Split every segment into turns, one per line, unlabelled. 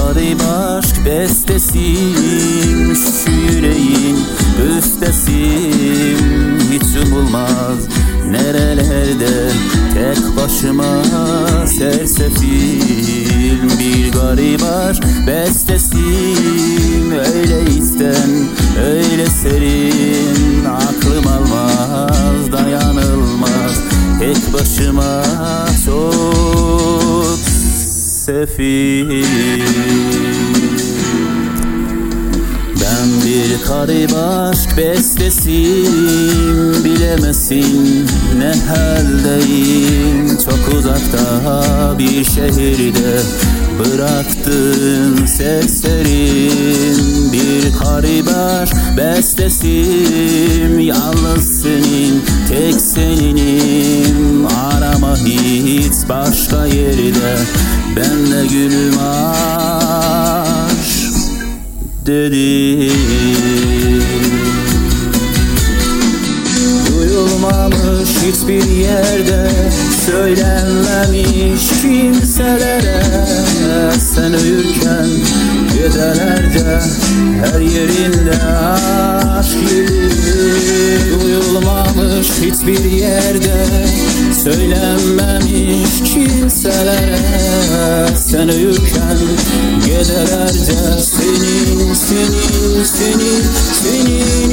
garip aşk bestesim, şu yüreğin üstesim. Hiç umulmaz nerelerde tek başıma sersefil. Bir garip aşk bestesim, öyle isten öyle serin. Aklım almaz dayanılmaz tek başıma çok sefil. Ben bir garip aşk bestesiyim, bilemezsin ne haldeyim. Çok uzakta bir şehirde bıraktın serserim. Bir garip aşk bestesiyim, yalnız senin tek seninim. Arama hiç başka yerde, ben de gülüm aşk dedim. Duyulmamış hiçbir yerde, söylenmemiş kimselere. Sen uyurken gecelerce her yerinde aşk gelir. Duyulmamış hiçbir yerde, söylenmemiş kimselere. Sen uyurken gecelerce senin, senin, senin, senin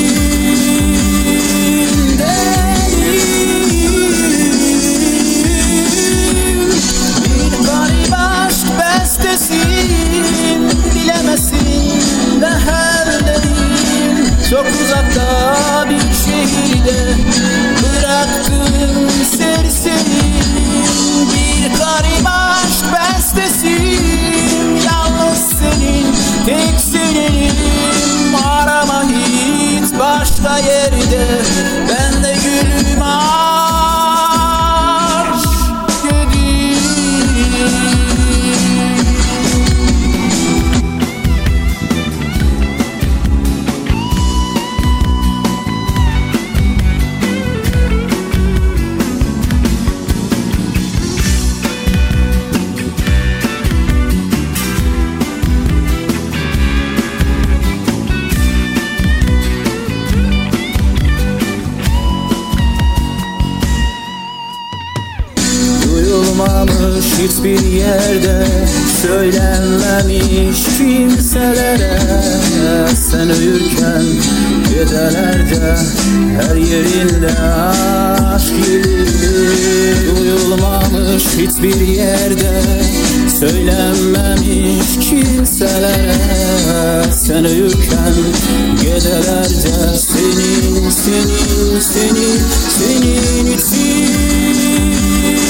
içindeyim. Bir garip aşk bestesin, bilemezsin ne haldeyim. Çok uzakta bir şehirde bıraktım serserim. Bir garip aşk bestesin, yalnız senin tek seninim. Arama hiç başka yerde, ben de gülüm aşk dedim. Duyulmamış hiçbir yerde, söylenmemiş kimselere. Sen uyurken gecelerce her yerinde aşk gelir. Duyulmamış hiçbir yerde, söylenmemiş kimselere. Sen uyurken gecelerce senin, senin, senin, senin için.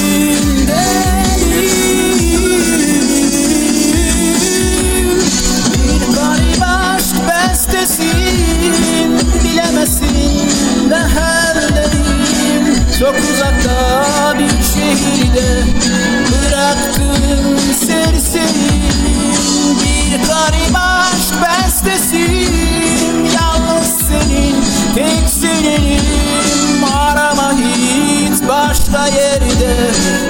Bir garip aşk bestesin, bilemezsin ne haldeyim. Çok uzakta bir şehirde bıraktım serserim. Bir garip aşk bestesin, yalnız senin tek seninim. Arama hiç başka yerde,